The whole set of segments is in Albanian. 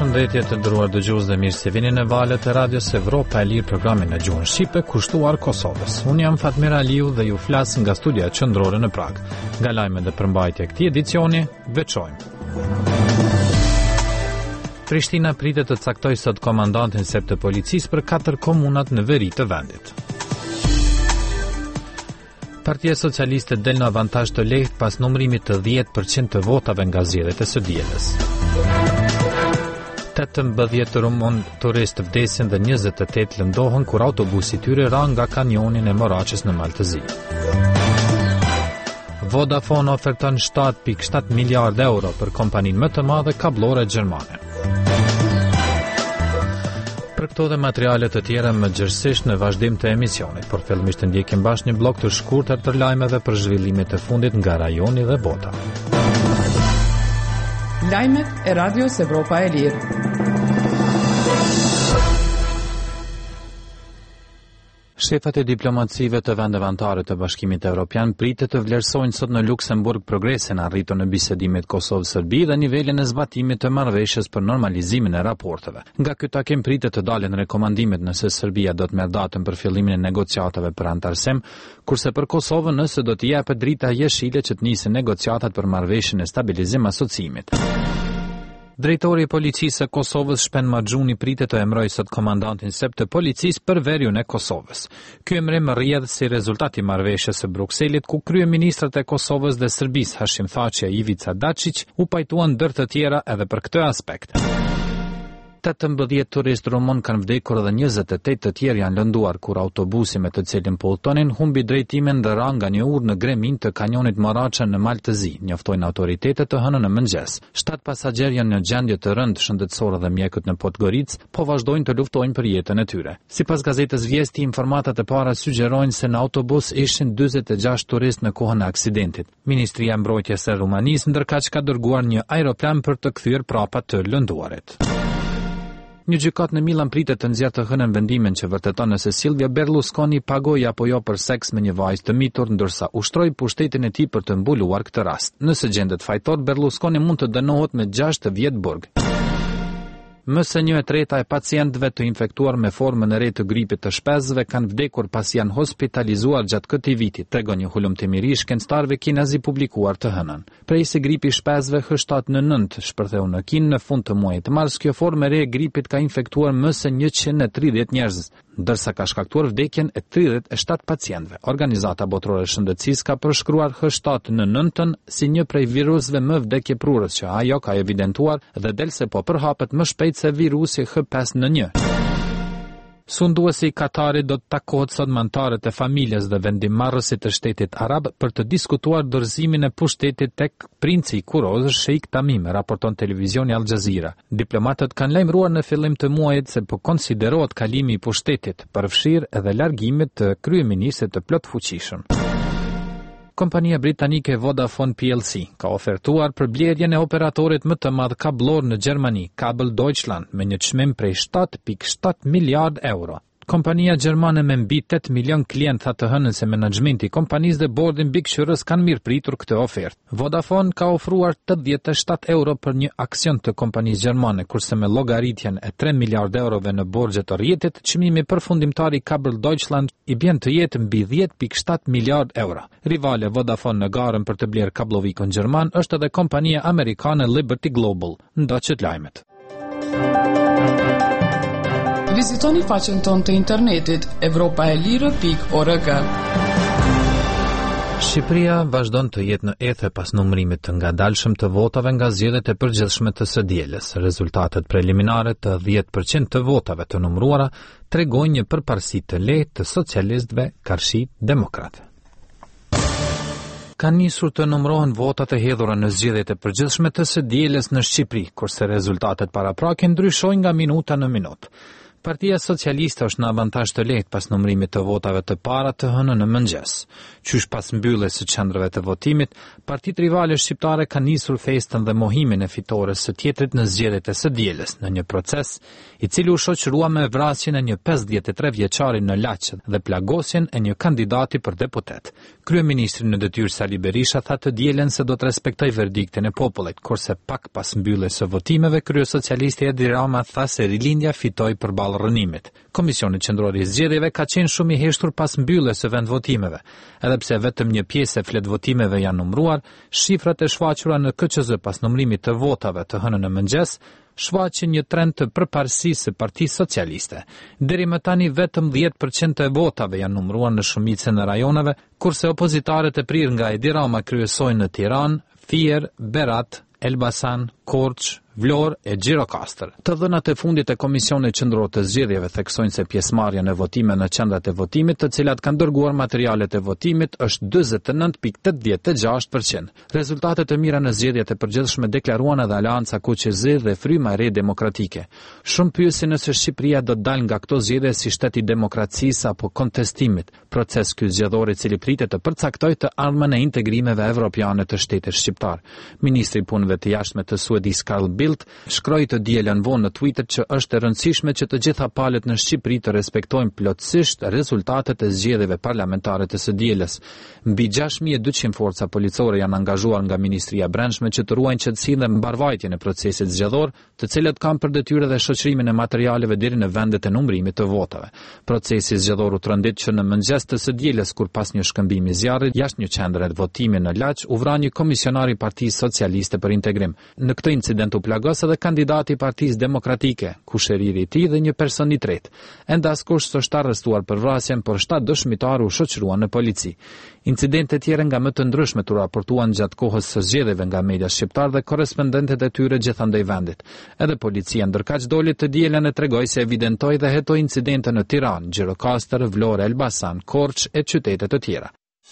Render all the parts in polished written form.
Përshëndetje të nderuar dëgjues dhe mirë se vini në valët e radios Evropa e Lirë, programin në gjuhën shqipe kushtuar Kosovës. Unë jam Fatmir Aliu dhe ju flas nga studia qendrore në Prag. Nga lajmet dhe përmbajtja e këtij edicioni, veçojmë. Prishtina pritet të caktojë sot komandantin sep të policisë për 4 komunat në veri të vendit. Partia Socialiste del në avantazh të lehtë pas numërimit të 10% të votave nga zgjedhjet e së dielës. 18 rumon turistë vdesin dhe 28 lëndohen kur autobusi i tyre ra nga kanionin e Moraçës në Maltëzi. Vodafone oferton 7.7 miliardë euro për kompaninë më të madhe kablore gjermane. Për këto dhe materiale të tjera më gjërësisht në vazhdim të emisionit, por fillimisht të ndjekim bashkë një blok të shkurtër të lajmeve për zhvillimet e fundit nga rajoni dhe bota. Lajmet e Radios Evropa e Lirë. Shefat e diplomacive të vendeve anëtare të Bashkimit Evropian pritet të vlerësojnë sot në Luksemburg progresin arritur në bisedimet Kosovë-Serbi dhe nivelin e zbatimit të marrëveshjes për normalizimin e raporteve. Nga ky takim pritet të dalin rekomandimet nëse Serbia do të merr datën për fillimin e negociatave për antarësim, kurse për Kosovën nëse do t'i japet drita jeshile që të nisin negociatat për marrëveshjen e stabilizim asociimit. Drejtori i policisë së Kosovës Shpen Maxhuni pritet të emërojë sot komandantin sep të policisë për veriun e Kosovës. Ky emërim rrjedh si rezultat i marrëveshjes së Brukselit ku kryeministrat e Kosovës dhe Serbisë Hashim Thaçi e Ivica Dačić u pajtuan ndër të tjera edhe për këtë aspekt. 18 turistë rumon kanë vdekur dhe 28 të tjerë janë lënduar kur autobusi me të cilin po udhtonin humbi drejtimin dhe ra nga një urë në gremin të kanionit Moraça në Maltëzi, njoftojnë autoritetet të hënën në mëngjes. 7 pasagerë janë në gjendje të rëndë shëndetësore dhe mjekët në Podgoricë po vazhdojnë të luftojnë për jetën e tyre. Sipas gazetës Vjesti, informatat e para sugjerojnë se në autobus ishin 46 turistë në kohën e aksidentit. Ministria e Mbrojtjes e Rumanisë ndërkaq ka dërguar një aeroplan për të kthyer prapa të lënduarit. Një gjykat në Milan pritet të nxjerrë të hënën vendimin që vërteton nëse Silvio Berlusconi pagoi apo jo për seks me një vajzë të mitur, ndërsa ushtroi pushtetin e tij për të mbuluar këtë rast. Nëse gjendet fajtor, Berlusconi mund të dënohet me 6 vjet burg. Më së 1/3 e pacientëve të infektuar me formën e re të gripit të shpezëve kanë vdekur pasi janë hospitalizuar gjatë këtij viti, tregon një hulumtim i ri shkencëtarëve kinez i publikuar të hënën. Prej se gripi i shpezëve H7N9 shpërtheu në Kinë në fund të muajit të mars, kjo formë e re e gripit ka infektuar më së 130 njerëz, ndërsa ka shkaktuar vdekjen e 37 pacientëve. Organizata Botërore e Shëndetësisë ka përshkruar H7N9 si një prej virusëve më vdekjeprurës që ajo ka evidentuar dhe delse po përhapet më shpejt se virusi H5N1. Sunduesi i Katarit do të takohet sot me anëtarët e familjes dhe vendimmarrësit të shtetit arab për të diskutuar dorëzimin e pushtetit tek princi i Kurozës Sheikh Tamim, raporton televizioni Al Jazeera. Diplomatët kanë lajmëruar në fillim të muajit se po konsiderohet kalimi i pushtetit, përfshirë edhe largimit të kryeministrit të plotfuqishëm. Kompania britanike Vodafone PLC ka ofertuar për blerjen e operatorit më të madh kablor në Gjermani, Kabel Deutschland, me një çmim prej 7.7 miliard euro. Kompania gjermane me mbi 8 milion klient tha të hënën se menaxhmenti i kompanisë dhe bordi mbikëqyrës kanë mirëpritur këtë ofertë. Vodafone ka ofruar 87 euro për një aksion të kompanisë gjermane, kurse me llogaritjen e 3 miliard eurove në borxhe të rrjetit, çmimi përfundimtar i Kabel Deutschland i bën të jetë mbi 10.7 miliard euro. Rivale Vodafone në garën për të blerë kablovikun gjerman është edhe kompania amerikane Liberty Global. Ndoqët lajmet. Vizitoni faqen tonë të internetit evropaelire.org. Shqipëria vazhdon të jetë në ethe pas numërimit të ngadalshëm të votave nga zgjedhjet e përgjithshme të së dielës. Rezultatet preliminare të 10% të votave të numëruara tregojnë një përparësi të lehtë të socialistëve karshi demokratë. Kanë nisur të numërohen votat e hedhura në zgjedhjet e përgjithshme të së dielës në Shqipëri, kurse rezultatet paraprake ndryshojnë nga minuta në minutë. Partia Socialiste është në avantazh të lehtë pas numërimit të votave të para të hënën në mëngjes. Qysh pas mbylljes së qendrave të votimit, partitë rivale shqiptare kanë nisur festën dhe mohimin e fitores së tjetrit në zgjedhjet e së dielës, në një proces i cili u shoqërua me vrasjen e një 53 vjeçari në Laç dhe plagosjen e një kandidati për deputet. Kryeministri në detyrë Sali Berisha tha të dielen se do të respektojë verdiktin e popullit, kurse pak pas mbylljes së votimeve, kryesocialisti Edi Rama tha se Rilindja fitoi përballë rënimit. Komisioni Qendror i Zgjedhjeve ka qenë shumë i heshtur pas mbylljes së vendvotimeve. Edhe pse vetëm një pjesë e fletvotimeve janë numëruar, shifrat e shfaqura në KQZ pas numërimit të votave të hënën në mëngjes shfaqin një trend të përparësisë së Partisë Socialiste. Deri më tani vetëm 10% e votave janë numëruar në shumicën e rajoneve, kurse opozitarët e prirë nga Edi Rama kryesojnë në Tiranë, Fier, Berat, Elbasan, Korçë, Vlorë e Gjirokastër. Të dhënat e fundit e Komisionit Qendror të Zgjedhjeve theksojnë se pjesëmarrja në votime në qendrat e votimit, të cilat kanë dërguar materialet e votimit, është 49.86%. Rezultatet e mira në zgjedhjet e përgjithshme deklaruan edhe Aleanca QQZ dhe Fryma e Re Demokratike. Shumë pyesin nëse Shqipëria do të dalë nga këto zgjedhje si shtet i demokracisë apo kontestimit, proces ky zgjedhor i cili pritet të përcaktojë të ardhmen e integrimeve evropiane të shtetit shqiptar. Ministri i Punëve të Jashtme të Suedisë Carl shkroi të dielën vonë në Twitter që është e rëndësishme që të gjitha palët në Shqipëri të respektojnë plotësisht rezultatet e zgjedhjeve parlamentare të së dielës. Mbi 6200 forca policore janë angazhuar nga Ministria e Brendshme që të ruajnë qetësinë dhe mbarvajtjen e procesit zgjedhor, të cilët kanë për detyrë dhe shoqërimin e materialeve deri në vendet e numërimit të votave. Procesi zgjedhor u trondit që në mëngjes të së dielës, kur pas një shkëmbimi zjarri jashtë një qendre votimi në Laç, u vra një komisionar i Partisë Socialiste për Integrim. Në këtë incident u plagos edhe kandidati i Partisë Demokratike, kushëriri i tij dhe një person i tretë. Ende askush s'është arrestuar për vrasjen, por 7 dëshmitarë u shoqëruan në polici. Incidente tjera nga më të ndryshmet u raportuan gjatë kohës së zgjedhjeve nga media shqiptar dhe korrespondentet e tyre gjithandej vendit. Edhe policia ndërkaq doli të dielën e tregoi se evidentoi dhe hetoi incidente në Tiranë, Gjirokastër, Vlorë, Elbasan, Korçë e qytete të tjera.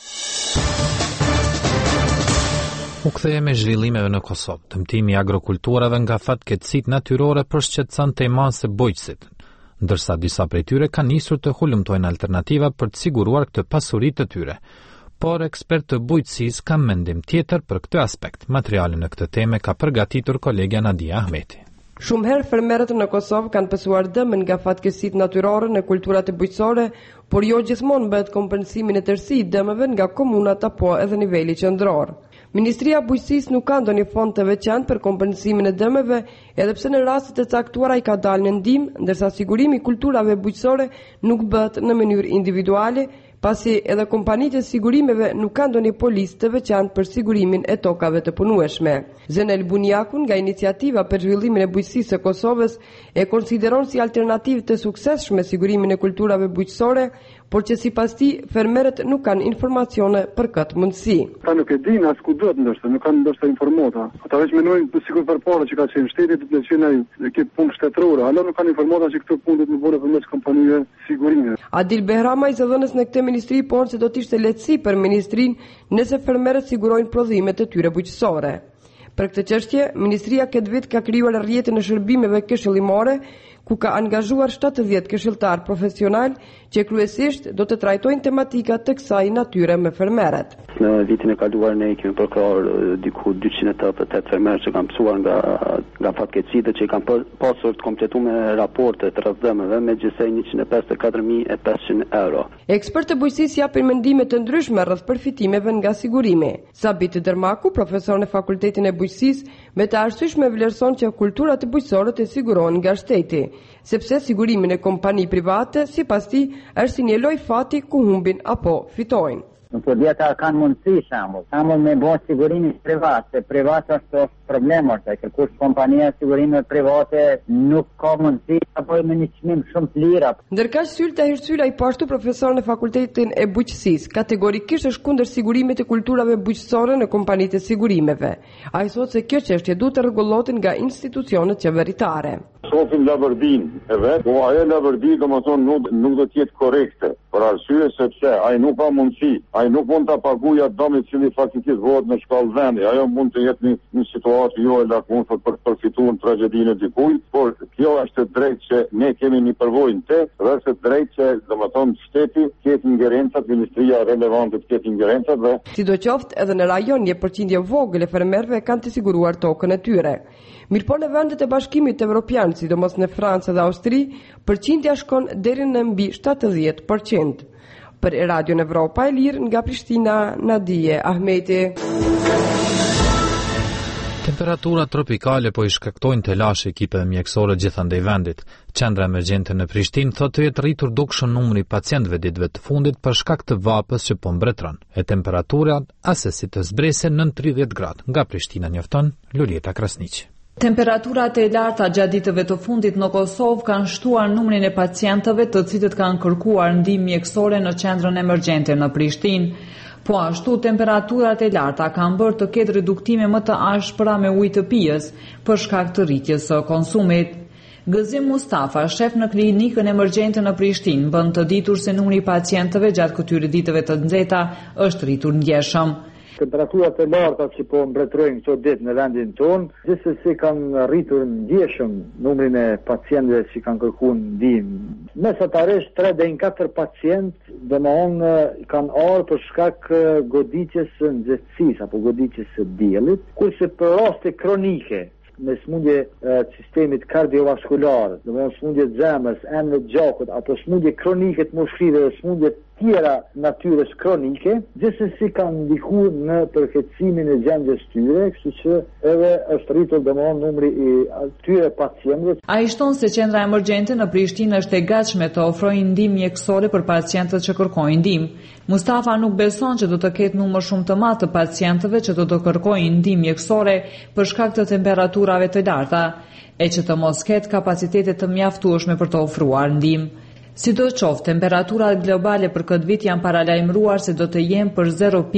U kthehemi zhvillimeve në Kosovë. Dëmtimi i agrokulturave nga fatkeqësitë natyrore përshqetëson teman së bujqësit, ndërsa disa prej tyre kanë nisur të hulumtojnë alternativa për të siguruar këtë pasuri të tyre. Por ekspert të bujqësisë ka mendim tjetër për këtë aspekt. Materialin në këtë temë ka përgatitur kolegja Nadia Ahmeti. Shumë herë fermerët në Kosovë kanë pësuar dëmën nga fatkeqësitë natyrore në kulturat e bujqësore, por jo gjithmonë bëhet kompensimin e tërësisë dëmeve nga komunat apo edhe niveli qendror. Ministria e Bujqësisë nuk ka ndonjë fond të veçantë për kompensimin e dëmeve, edhe pse në rastet e caktuara i ka dalë në ndihmë, ndërsa sigurimi i kulturave bujqësore nuk bëhet në mënyrë individuale, pasi edhe kompanitë e sigurimeve nuk kanë ndonjë policë të veçantë për sigurimin e tokave të punueshme. Zenel Bunjakun nga Iniciativa për Zhvillimin e Bujqësisë së Kosovës e konsideron si alternativë të suksesshme sigurimin e kulturave bujqësore, por që sipas tij fermerët nuk kanë informacione për këtë mundësi. Ata nuk e dinë as ku duhet ndoshta, nuk kanë ndoshta informata. Ata vetëm mendojnë sikur përpara që ka qenë shteti të pëlqen ai këtë punë shtetërore, alo nuk kanë informata që këto punë do të bëhen përmes kompanive sigurimi. Adil Behrama, i zëdhënës në këtë ministri, por se do të ishte lehtësi për ministrinë nëse fermerët sigurojnë prodhimet e tyre bujqësore. Për këtë çështje, ministria këtë vit ka krijuar rrjetin e shërbimeve këshillimore, ku ka angazhuar 70 këshilltar profesional që kryesisht do të trajtojnë tematika të kësaj natyre me fermerët. Në vitin e kaluar ne kemi përkrahur diku 288 fermerë që kanë mësuar nga fatkeqësitë që i kanë pasur të kompletuar me raporte të rrëdhëmeve me gjithsej 154.500 euro. Ekspertë të bujqësisë japin mendime të ndryshme rreth përfitimeve nga sigurimi. Sabit Dermaku, profesor në Fakultetin e Bujqësisë, me të arsyeshme vlerëson që kulturat e bujqësore të sigurohen nga shteti, sepse sigurimin e kompani private sipas tij është si një lojë fati ku humbin apo fitojnë. Po dieta kanë mundësi shembull me bërë sigurimin privat, se privat është problem është, kërkush kompania sigurimeve private nuk ka mundësi apo me një çmim shumë të lirë. Ndërkaq Sylta Hirsyla, i pashtu profesor në Fakultetin e Bujqësisë, kategorikisht është kundër sigurimit të kulturave bujqësore në kompanitë e sigurimeve. Ai thotë se kjo çështje duhet të rregullohet nga institucionet qeveritare. Sofin Lavërdin e vet, po ajo Lavërdi domethënë nuk do të jetë korrekte, për arsye sepse ai nuk ka mundësi, ai nuk mund ta paguajë atë dëm i cili faktikisht vohet në shkallë vendi. Ajo mund të jetë një situatë jo e lakmuar për përfituar tragjedinë e dikujt, por kjo është drejt që ne kemi një përvojë të, dhe është drejt që domethënë shteti ketë ingerencat, ministria relevante të ketë ingerencat dhe sidoqoftë edhe në rajon një përqindje vogël e fermerëve kanë të siguruar tokën e tyre. Mirëpo në vendet e Bashkimit Evropian, sidomos në Francë dhe Austri, përqindja shkon deri në mbi 70%. Për Radio Evropa e Lirë nga Prishtina, Nadije Ahmeti. Temperaturat tropikale po i shkaktojnë telash ekipeve mjekësore gjithandej vendit. Qendra emergjente në Prishtinë thotë të jetë rritur dukshëm numri i pacientëve ditëve të fundit për shkak të vapës që po mbretëron. E temperatura asesi të zbresë nën 30 gradë. Nga Prishtina njofton Lulieta Krasniqi. Temperaturat e larta gjatë ditëve të fundit në Kosovë kanë shtuar numrin e pacientëve të cilët kanë kërkuar ndihmë mjekësore në qendrën emergjente në Prishtinë. Po ashtu, temperaturat e larta kanë bërë të ketë reduktime më të ashpra me ujë të pijës për shkak të rritjes së konsumit. Gëzim Mustafa, shef në klinikën emergjente në Prishtinë, bën të ditur se numri i pacientëve gjatë këtyre ditëve të nxehta është rritur ndjeshëm. Temperaturat e larta që po mbretërojnë këto ditë në vendin tonë, gjithsesi kanë rritur ndjeshëm numrin e pacientëve që kanë kërkuar ndihmë. Mesatarisht 3 deri në 4 pacientë domthonë kanë ardhur për shkak goditjes së nxehtësisë apo goditjes së diellit, kurse për raste kronike me smundje sistemit kardiovaskular, domthonë smundje të zemrës, emëve të gjakut apo smundje kronike të mushkujve dhe smundje tjera natyrës kronike, gjithsesi kanë ndikuar në përkeqësimin e gjendjes tyre, kështu që edhe është rritur domthonë numri i atyre pacientëve. Ai shton se qendra emergjente në Prishtinë është e gatshme të ofrojë ndihmë mjekësore për pacientët që kërkojnë ndihmë. Mustafa nuk beson që do të ketë numër shumë të madh të pacientëve që do të kërkojnë ndihmë mjekësore për shkak të temperaturave të larta, e që të mos ketë kapacitete të mjaftueshme për të ofruar ndihmë. Sidoqoftë, temperaturat globale për këtë vit janë paralajmëruar se do të jenë për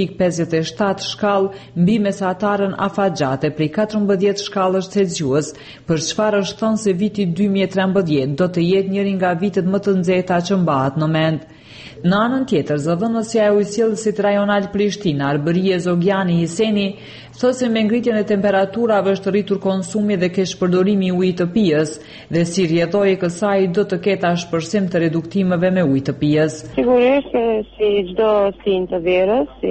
0.57 shkallë mbi mesatarën afatgjate prej 14 shkallësh Celsius, për çfarë është thënë se viti 2013 do të jetë njëri nga vitet më të nxehta që mbahet në mend. Në anën tjetër, zëdhënësja e ujësjellësit rajonal Prishtina, Arbërie Zogjani Hiseni, thotë se me ngritjen e temperaturave është rritur konsumi dhe keqpërdorimi i ujit të pijës dhe si rrjedhoi kësaj do të ketë ashpërsim të reduktimeve me ujë të pijës. Sigurisht si çdo sinë të verës, si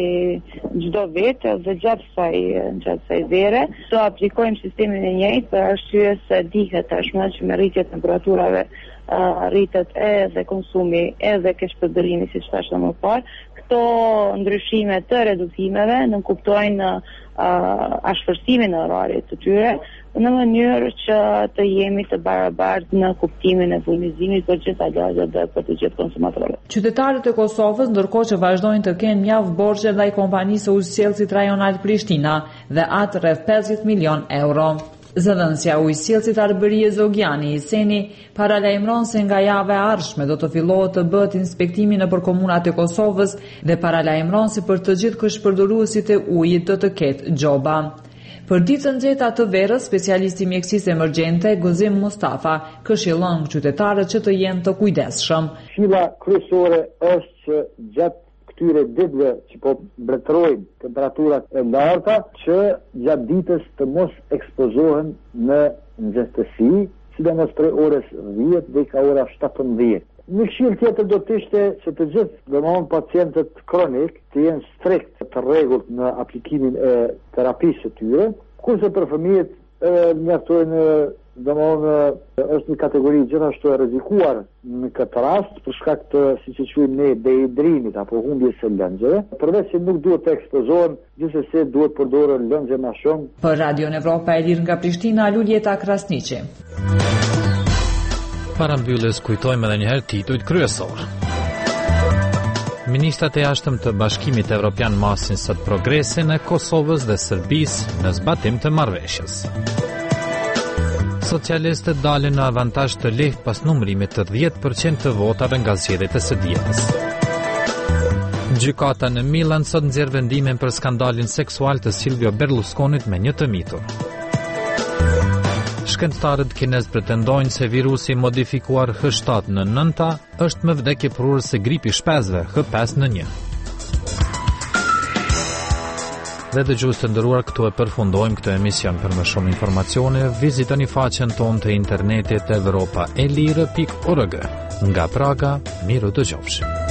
çdo vit dhe gjatë kësaj vere, do aplikojmë sistemin e njëjtë për arsye se dihet tashmë që me rritje temperaturave rritet edhe konsumi edhe keqpërdorimi siç thashë më parë. Këto ndryshime të reduktimeve nënkuptojnë ashpërsimin e orarit të tyre në mënyrë që të jemi të barabartë në kuptimin e furnizimit për gjitha lagjet dhe për të gjithë konsumatorëve. Qytetarët e Kosovës, ndërkohë që vazhdojnë të kenë mjaft borxhe ndaj kompanisë së ujësjellësit rajonal Prishtina dhe atë rreth 50 milion euro. Zëdhënësja ujësjellësit Arbërie Zogjani Hiseni paralajmëron se nga java e ardhshme do të fillohet të bëhet inspektimi nëpër komunat e Kosovës dhe paralajmëron se për të gjithë këshpërdoruesit e ujit do të ketë gjoba. Për ditë të nxehta të verës, specialisti i mjekësisë emergjente Gëzim Mustafa këshillon qytetarët që të jenë të kujdesshëm. Këshilla kryesore është që gjatë këtyre ditëve që po mbretërojnë temperaturat e larta, që gjatë ditës të mos ekspozohen në nxehtësi, sidomos prej orës 10 deri ka ora 17. Një këshill tjetër do të ishte që të gjithë domthonë pacientët kronik të jenë strikt të rregullt në aplikimin e terapisë së tyre, kurse për fëmijët mjaftojnë domthonë është një kategori gjithashtu e rrezikuar në këtë rast për shkak të, siç e quajmë ne, dehidrimit apo humbjes së lëngjeve. Përveç se nuk duhet të ekspozohen, gjithsesi duhet përdoren lëngje më shumë. Për Radio Evropa e Lirë nga Prishtina, Lulieta Krasniqi. Para mbylljes kujtojmë edhe një herë titujt kryesor. Ministrat e jashtëm të Bashkimit Evropian masin sot progresin e Kosovës dhe Serbisë në zbatim të marrëveshjes. Socialistët dalin në avantazh të lehtë pas numërimit të 10% të votave nga zgjedhjet e së dielës. Gjykata në Milan sot nxjerr vendimin për skandalin seksual të Silvio Berlusconit me një të mitur. Shkencëtarët kinez pretendojnë se virusi modifikuar H7N9 është më vdekjeprur se gripi shpesve H5N1. Dhe dëgjues të nderuar, këtu e përfundojmë këtë emision. Për më shumë informacione, vizitoni faqen tonë të internetit evropaelire.org. Nga Praga, miru dëgjofshim.